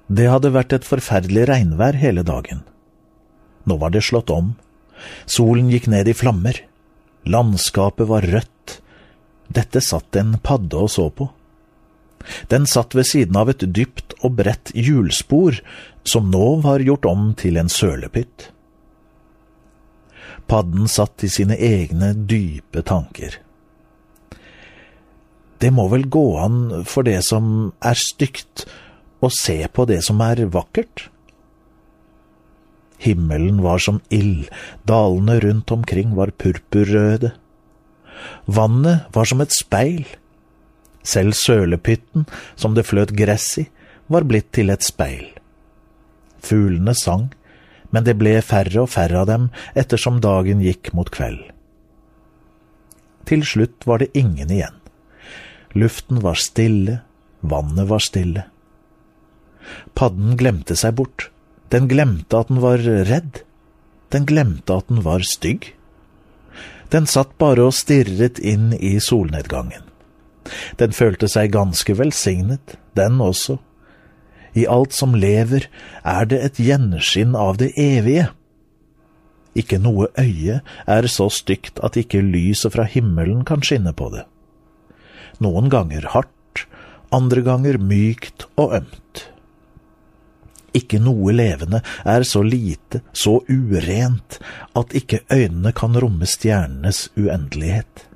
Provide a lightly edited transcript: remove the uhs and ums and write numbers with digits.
Det hadde vært et forferdelig regnvær hele dagen. Nå var det slått om. Solen gikk ned i flammer. Landskapet var rødt. Dette satt en padde og så på. Den satt ved siden av et dypt og bredt hjulspor, som nå var gjort om til en sølepytt. Padden satt i sine egne dype tanker. Det må vel gå an for det som er stygt, å se på det som er vakkert? Himmelen var som ild, dalene rundt omkring var purpurrøde. Vannet var som et speil. Selv sølepytten, som det fløt gress i, var blitt til et speil. Fuglene sang, men det ble færre og færre av dem ettersom dagen gikk mot kveld. Til slutt var det ingen igjen. Luften var stille, vannet var stille. Padden glemte seg bort. Den glemte at den var redd. Den glemte at den var stygg. Den satt bare og stirret inn i solnedgangen. Den følte seg ganske velsignet, den også. I alt som lever er det et gjenskinn av det evige. Ikke noe øye er så stygt at ikke lyset fra himmelen kan skinne på det. Noen ganger hardt, andre ganger mykt og ømt. Ikke noe levende er så lite, så urent, at ikke øynene kan romme stjernenes uendelighet.